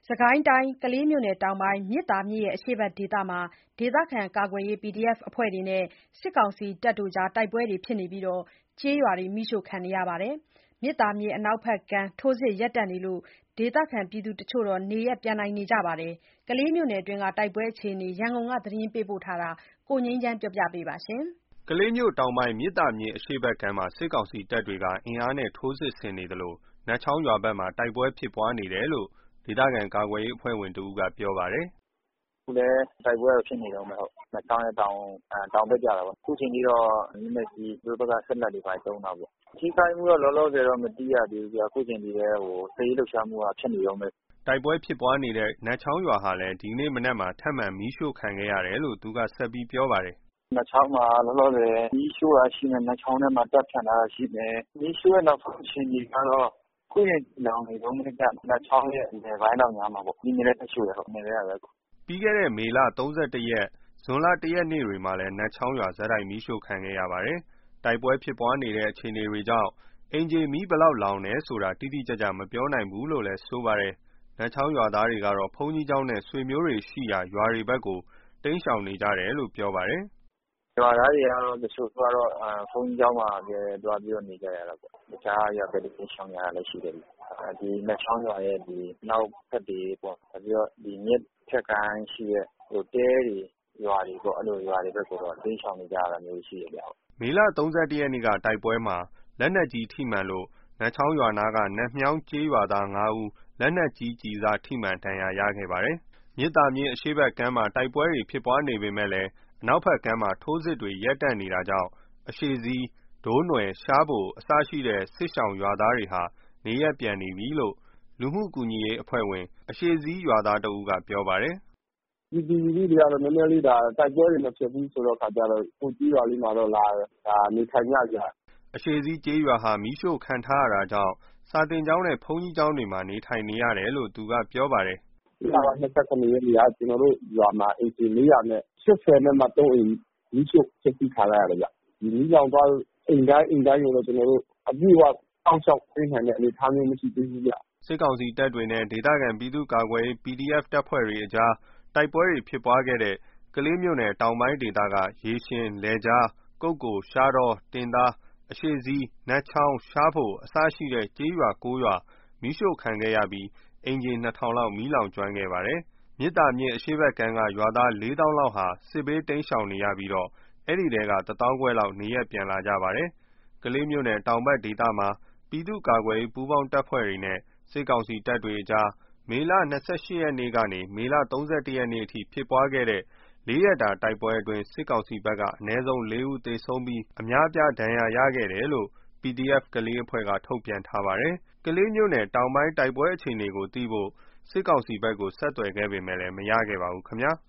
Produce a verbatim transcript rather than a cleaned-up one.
စစ်ကိုင်းတိုင်း ကလေးမြို့နယ်တောင်ပိုင်း မြစ်သာမြစ်အရှေ့ဘက်ဒေသမှာ ဒေသခံကာကွယ်ရေး ပီဒီအက်ဖ် အဖွဲ့တွေနဲ့ စစ်ကောင်စီတပ်တွေ တိုက်ပွဲဖြစ်နေပြီး ကျေးရွာတွေ မီးရှို့ခံနေရပါတယ်။ မြစ်သာမြစ်အနောက်ဘက်ကမ်း ထိုးစစ်ရပ်တန့်နေလို့ ဒေသခံတချို့ နေရပ်ပြန်နိုင်နေကြပါတယ်။ ကလေးမြို့နယ်တွင်း တိုက်ပွဲအခြေအနေ ရန်ကုန်က သတင်းပေးပို့ထားတာကို ကိုငြိမ်းချမ်းက တင်ပြပေးထားပါတယ်။ ကလေးမြို့တောင်ပိုင်း မြစ်သာမြစ်အရှေ့ဘက်ကမ်းမှာ စစ်ကောင်စီတပ်တွေက အင်အားနဲ့ ထိုးစစ်ဆင်နေသလို နတ်ချောင်းရွာဘက်မှာ တိုက်ပွဲဖြစ်ပွားနေတယ်လို့ ဒေသခံကာကွယ်ရေးအဖွဲ့ဝင်တဦးက ပြောပါတယ်။ “အခုလည်း တိုက်ပွဲက ဖြစ်နေတုန်းပဲ။ နတ်ချောင်းရဲ့တောင်ဘက်ကျတာပေါ့။ အခုချိန်ထိတော့ လက်နက်ကြီး သူတို့ဘက်က စက်လတ်တွေ ဘာတွေသုံးတာပေါ့။ ထိခိုက်မှုတော့ လောလောဆယ်တော့ မသိရသေးဘူးဗျ။ အခုချိန်ထိလည်း စစ်ရေးလှုပ်ရှားမှုက ဖြစ်နေတုန်းပဲ။ ” တိုက်ပွဲဖြစ်ပွားနေတဲ့ နတ်ချောင်းရွာဟာလည်း ဒီကနေ့မနက်မှာ ထပ်မံမီးရှို့ခံခဲ့ရတယ်လို့ သူကဆက်ပြောပါတယ်။ “နတ်ချောင်းမှာ လောလောဆယ် မီးရှို့တာရှိမယ်။ နတ်ချောင်းထဲမှာ တပ်ဖြန့်ထားတာရှိမယ်။ မီးရှို့တဲ့နောက်ဆုံးအခြေအနေကတော့ အခုချိန်ထိ လောင်နေတုန်းပဲဗျ။ နတ်ချောင်းရဲ့ အလယ်ပိုင်းလောက်ညားမှာပေါ့။ ဒီနေ့လည်း ထပ်ရှို့တယ်။ မနက်ကတည်းကပဲ။ ” ပြီးခဲ့တဲ့ မေလ ၃၁ ရက်၊ ဇွန်လ ၁ ရက်နေ့တွေမှာလည်း နတ်ချောင်းရွာ ဆက်တိုက်မီးရှို့ခံခဲ့ရပါတယ်။ တိုက်ပွဲဖြစ်ပွားနေတဲ့ အခြေအနေတွေကြောင့် အိမ်ခြေ မီးဘယ်လောက်လောင်တယ်ဆိုတာ တိတိကျကျ မပြောနိုင်ဘူးလို့လည်း ဆိုပါတယ်။ နတ်ချောင်းရွာသားတွေကတော့ ဘုန်းကြီးကျောင်းနဲ့ ဆွေမျိုးတွေရှိရာ ရွာတွေဘက်ကို တိမ်းရှောင်နေကြတယ်လို့ ပြောပါတယ်။ “ရွာသားတွေကတော့ တချို့ကတော့ ဘုန်းကြီးကျောင်းမှာပဲ သွားပြီးတော့ နေကြရတာပေါ့။ တခြားရွာဘက်တွေ တိမ်းရှောင်ကြတာလည်း ရှိတယ်ဗျ။ ဒီနတ်ချောင်းရွာရဲ့ အနောက်ဘက်တွေပေါ့။ နောက်ပြီးတော့ မြစ်ဖြတ်ကိုင်းရှိတဲ့ တဲတွေ ရွာတွေပေါ့။ အဲ့လိုရွာတွေဘက်ကိုတော့ တိမ်းရှောင်နေကြရတာမျိုးရှိတယ်ဗျ။ ” မေလ ၃၁ ရက်က တိုက်ပွဲမှာ လက်နက်ကြီးထိမှန်လို့ နတ်ချောင်းရွာနားက နတ်မြောင်းကျေးရွာသား ၅ ဦး လက်နက်ကြီးကျည်စထိမှန် ဒဏ်ရာရခဲ့ပါတယ်။ မြစ်သာမြစ်အရှေ့ဘက်ကမ်းမှာ တိုက်ပွဲတွေဖြစ်ပွားနေပေမယ့် အနောက်ဘက်ကမ်းမှာ ထိုးစစ်တွေ ရပ်တန့်နေတာကြောင့် အရှေ့စည်း၊ ဒိုးနွယ်၊ ရှားဖို အစရှိတဲ့ စစ်ရှောင်ရွာသားတွေဟာ နေရပ်ပြန်နေပြီလို့ လူမှုကူညီရေးအဖွဲ့ဝင် အရှေ့စည်းရွာသားတဦးက ပြောပါတယ်။ “ပြည်သူလူထုတွေကတော့ နည်းနည်းလေး တိုက်ပွဲတွေ မဖြစ်ဘူးဆိုတဲ့အခါကျတော့ ကိုယ့်ကျေးရွာလေးမှာတော့ လာနေထိုင်ကြဗျ။ ” အရှေ့စည်းကျေးရွာဟာ မီးရှို့ခံထားရတာကြောင့် စာသင်ကျောင်းနဲ့ ဘုန်းကြီးကျောင်းတွေမှာ နေထိုင်နေရတယ်လို့ သူကပြောပါတယ်။ “၂၇ ရက်နေ့က ကျနော်တို့ရွာမှာ အိမ်ခြေ ၄၈၃ အိမ် မီးရှို့ဖျက်စီးခံလိုက်ရတယ်ဗျ။ မီးလောင်သွားတဲ့ အိမ်တိုင်းအိမ်တိုင်းကိုတော့ ကျနော်တို့ အပြည့်အဝ စောင့်ရှောက်ပေးနိုင်တဲ့ အနေအထားမျိုး မရှိသေးဘူးဗျ။ ” စစ်ကောင်စီတပ်တွေနဲ့ ဒေသခံပြည်သူ့ကာကွယ်ရေး ပီဒီအက်ဖ် တပ်ဖွဲ့တွေကြား တိုက်ပွဲတွေဖြစ်ပွားခဲ့တဲ့ ကလေးမြို့နယ်တောင်ပိုင်းဒေသက ရေရှင်၊ လယ်ခြား၊ ကုက္ကို၊ ရှားတော၊ တင်သား၊ အရှေ့စည်း၊ နတ်ချောင်း၊ ရှားဖို အစရှိတဲ့ ကျေးရွာ ၉ ရွာ မီးရှို့ခံခဲ့ရပြီး အိမ်ခြေ ၂,၀၀၀ လောက် မီးလောင်ကျွမ်းခဲ့ပါတယ်။ မြစ်သာမြစ်အရှေ့ဘက်ကမ်းက ရွာသား လေးသောင်းလောက်ဟာ စစ်ဘေးတိမ်းရှောင်နေရပြီး အဲဒီထဲက တသောင်းခွဲလောက် နေရပ်ပြန်လာကြပါတယ်။ ကလေးမြို့နယ်တောင်ဘက်ဒေသမှာ ပြည်သူ့ကာကွယ်ရေး ပူးပေါင်းတပ်ဖွဲ့တွေနဲ့ စစ်ကောင်စီတပ်တွေကြား မေလ ၂၈ ရက်ကနေ မေလ ၃၁ ရက်အထိ ဖြစ်ပွားခဲ့တဲ့ လေးရက်တာတိုက်ပွဲအတွင်း စစ်ကောင်စီဘက်က အနည်းဆုံး လေး ဦးသေဆုံးပြီး အများအပြား ဒဏ်ရာရခဲ့တယ်လို့ ပီဒီအက်ဖ် ကလေးအဖွဲ့က ထုတ်ပြန်ထားပါတယ်။ ကလေးမြို့နယ်တောင်ပိုင်း တိုက်ပွဲအခြေအနေကိုသိဖို့ စစ်ကောင်စီဘက်ကို ဆက်သွယ်ခဲ့ပေမယ့် မရခဲ့ပါဘူးခင်ဗျာ။